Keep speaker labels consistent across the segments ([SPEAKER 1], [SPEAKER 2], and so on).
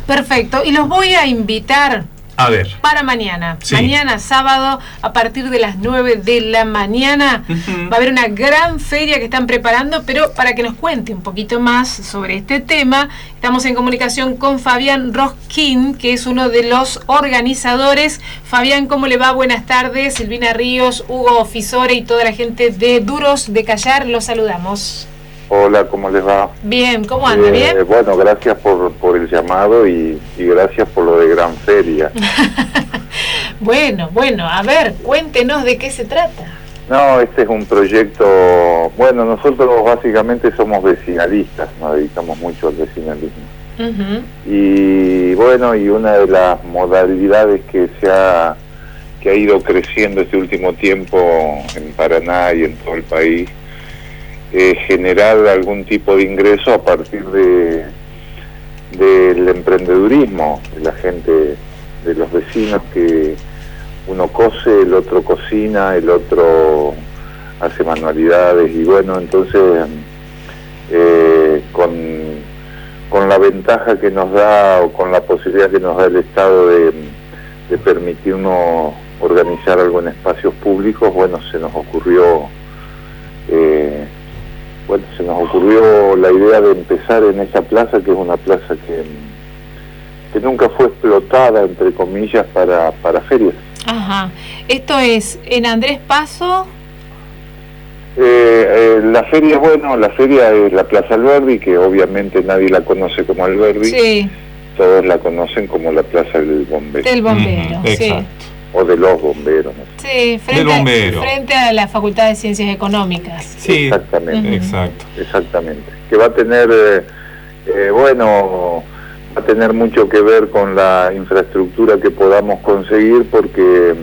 [SPEAKER 1] Perfecto, y los voy a invitar
[SPEAKER 2] A ver.
[SPEAKER 1] para mañana.
[SPEAKER 2] Sí.
[SPEAKER 1] Mañana sábado, a partir de las 9 de la mañana, va a haber una gran feria que están preparando, pero para que nos cuente un poquito más sobre este tema, estamos en comunicación con Fabián Roskin, que es uno de los organizadores. Fabián, ¿cómo le va? Buenas tardes. Silvina Ríos, Hugo Fisore y toda la gente de Duros de Callar, los saludamos.
[SPEAKER 3] Hola, ¿cómo les va?
[SPEAKER 1] Bien, ¿cómo anda? ¿Bien?
[SPEAKER 3] Bueno, gracias por el llamado y gracias por lo de Gran Feria.
[SPEAKER 1] Bueno, a ver, cuéntenos de qué se trata.
[SPEAKER 3] No, este es un proyecto, bueno, nosotros básicamente somos vecinalistas, nos dedicamos mucho al vecinalismo. Y bueno, y una de las modalidades que ha ido creciendo este último tiempo en Paraná y en todo el país, generar algún tipo de ingreso a partir del emprendedurismo de la gente, de los vecinos, que uno cose, el otro cocina, el otro hace manualidades, y bueno, entonces con la ventaja que nos da, o con la posibilidad que nos da el Estado de permitirnos organizar algo en espacios públicos, bueno, se nos ocurrió la idea de empezar en esa plaza, que es una plaza que nunca fue explotada, entre comillas, para ferias.
[SPEAKER 1] Ajá. Esto es en Andrés Paso.
[SPEAKER 3] La feria, bueno, la feria es la Plaza Alberdi, que obviamente nadie la conoce como Alberdi.
[SPEAKER 1] Sí.
[SPEAKER 3] Todos la conocen como la Plaza del Bombero.
[SPEAKER 1] Del Bombero, sí.
[SPEAKER 2] Exacto.
[SPEAKER 3] O de los bomberos, ¿no?
[SPEAKER 1] Sí, frente a la Facultad de Ciencias Económicas.
[SPEAKER 2] Sí,
[SPEAKER 3] exactamente.
[SPEAKER 2] Exacto.
[SPEAKER 3] Exactamente. Que va a tener, va a tener mucho que ver con la infraestructura que podamos conseguir, porque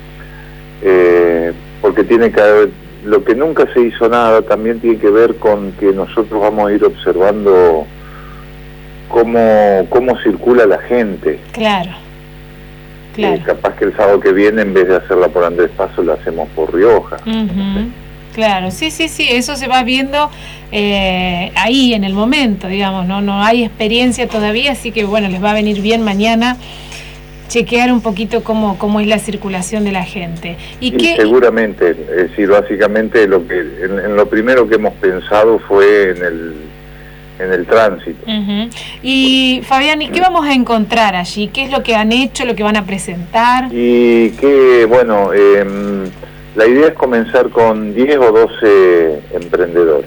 [SPEAKER 3] tiene que haber, lo que nunca se hizo nada, también tiene que ver con que nosotros vamos a ir observando cómo circula la gente.
[SPEAKER 1] Claro.
[SPEAKER 3] Capaz que el sábado que viene, en vez de hacerla por Andrés Paso, la hacemos por Rioja.
[SPEAKER 1] Claro, sí, eso se va viendo ahí en el momento, digamos, no hay experiencia todavía, así que bueno, les va a venir bien mañana chequear un poquito cómo es la circulación de la gente. ¿Y qué?
[SPEAKER 3] Seguramente, es decir, básicamente en lo primero que hemos pensado fue en el tránsito.
[SPEAKER 1] Y Fabián, ¿y qué vamos a encontrar allí? ¿Qué es lo que han hecho, lo que van a presentar?
[SPEAKER 3] Y que, bueno, la idea es comenzar con 10 o 12 emprendedores,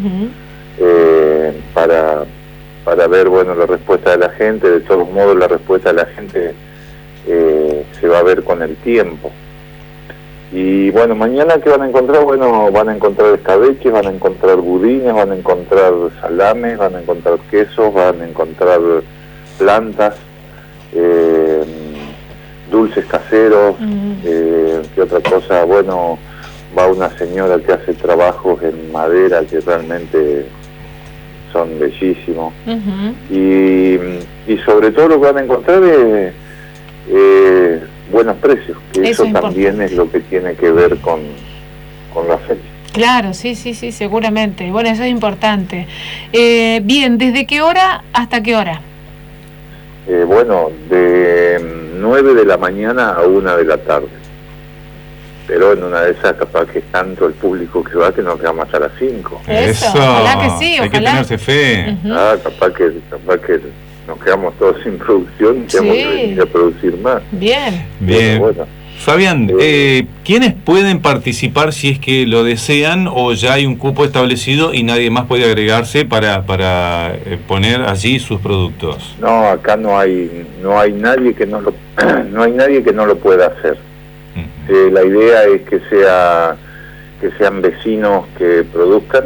[SPEAKER 3] para ver, bueno, la respuesta de la gente. De todos modos, la respuesta de la gente se va a ver con el tiempo. Y bueno, mañana, ¿qué van a encontrar? Bueno, van a encontrar escabeches, van a encontrar budines, van a encontrar salames, van a encontrar quesos, van a encontrar plantas, dulces caseros, ¿qué otra cosa? Bueno, va una señora que hace trabajos en madera que realmente son bellísimos. Y sobre todo lo que van a encontrar es buenos precios, que eso también es lo que tiene que ver con la feria.
[SPEAKER 1] Claro, sí, seguramente. Bueno, eso es importante. Bien, ¿desde qué hora hasta qué hora?
[SPEAKER 3] Bueno, de 9 de la mañana a 1 de la tarde. Pero en una de esas, capaz que es tanto el público que va, que nos quedamos hasta las 5.
[SPEAKER 1] Eso, ojalá que sí,
[SPEAKER 2] hay que tenerse fe.
[SPEAKER 3] Capaz que nos quedamos todos sin producción y tenemos que venir a producir más.
[SPEAKER 1] Bien.
[SPEAKER 3] Bueno.
[SPEAKER 2] Fabián, ¿quiénes pueden participar si es que lo desean, o ya hay un cupo establecido y nadie más puede agregarse para poner allí sus productos?
[SPEAKER 3] No, acá no hay nadie que no lo pueda hacer. La idea es que sean vecinos que produzcan.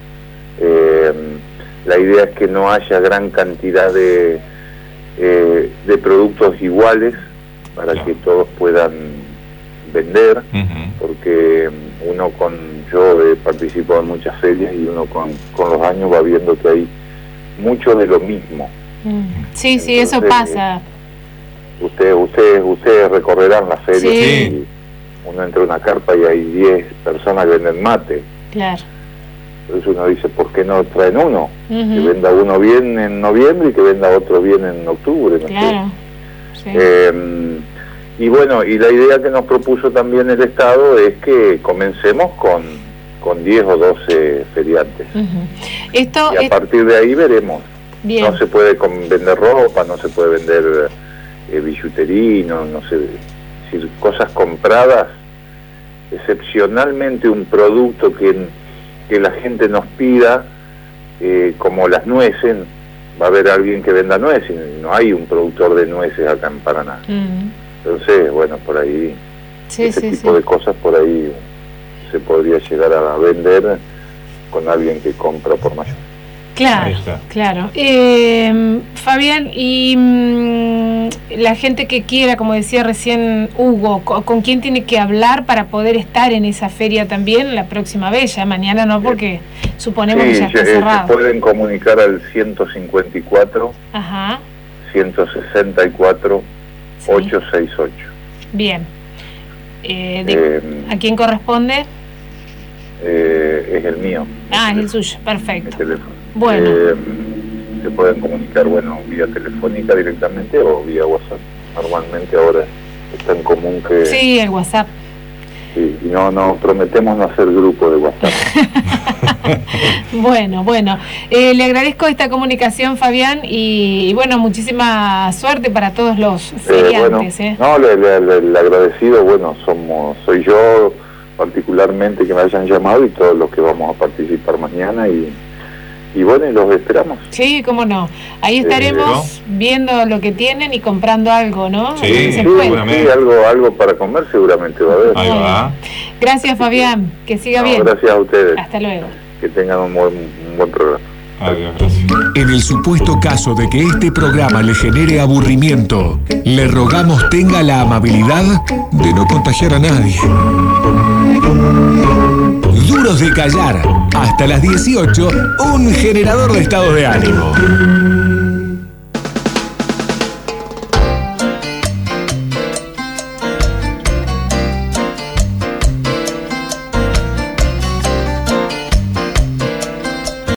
[SPEAKER 3] La idea es que no haya gran cantidad de productos iguales, para que todos puedan vender, porque yo he participado en muchas ferias, y uno con los años va viendo que hay mucho de lo mismo.
[SPEAKER 1] Sí, entonces, eso pasa.
[SPEAKER 3] Ustedes recorrerán las ferias, y uno entra a una carpa y hay 10 personas que venden mate.
[SPEAKER 1] Claro.
[SPEAKER 3] Entonces uno dice, ¿por qué no traen uno? Que venda uno bien en noviembre y que venda otro bien en octubre, no
[SPEAKER 1] claro.
[SPEAKER 3] sé. Sí. Y bueno, y la idea que nos propuso también el Estado es que comencemos con 10 o 12 feriantes. Y a partir de ahí veremos. Bien. No se puede vender ropa, no se puede vender billutería, no sé, es decir, cosas compradas, excepcionalmente un producto que la gente nos pida, como las nueces. Va a haber alguien que venda nueces, no hay un productor de nueces acá en Paraná. Entonces, bueno, por ahí, ese tipo de cosas por ahí se podría llegar a vender con alguien que compra por mayor.
[SPEAKER 1] Claro, claro. Fabián, y la gente que quiera, como decía recién Hugo, ¿con quién tiene que hablar para poder estar en esa feria también la próxima vez? Ya mañana no, porque suponemos que ya está cerrado.
[SPEAKER 3] Se pueden comunicar al 154 164 868.
[SPEAKER 1] Bien. ¿A quién corresponde?
[SPEAKER 3] Es el mío.
[SPEAKER 1] Es el suyo, perfecto.
[SPEAKER 3] El teléfono.
[SPEAKER 1] Bueno.
[SPEAKER 3] Se pueden comunicar, vía telefónica directamente o vía WhatsApp. Normalmente ahora es tan común que...
[SPEAKER 1] Sí, el WhatsApp.
[SPEAKER 3] Sí, y no prometemos no hacer grupo de WhatsApp.
[SPEAKER 1] Bueno, le agradezco esta comunicación, Fabián, y bueno, muchísima suerte para todos los feriantes.
[SPEAKER 3] El agradecido, soy yo particularmente que me hayan llamado y todos los que vamos a participar mañana y los esperamos.
[SPEAKER 1] Sí, cómo no. Ahí estaremos viendo lo que tienen y comprando algo, ¿no?
[SPEAKER 2] Sí, seguramente.
[SPEAKER 3] Sí, algo para comer seguramente va a haber.
[SPEAKER 2] Ahí va.
[SPEAKER 1] Gracias, Fabián. Que siga bien.
[SPEAKER 3] Gracias a ustedes.
[SPEAKER 1] Hasta luego.
[SPEAKER 3] Que tengan un buen programa.
[SPEAKER 2] Adiós, gracias.
[SPEAKER 4] En el supuesto caso de que este programa le genere aburrimiento, le rogamos tenga la amabilidad de no contagiar a nadie. Duros de callar, hasta las 18, un generador de estados de ánimo.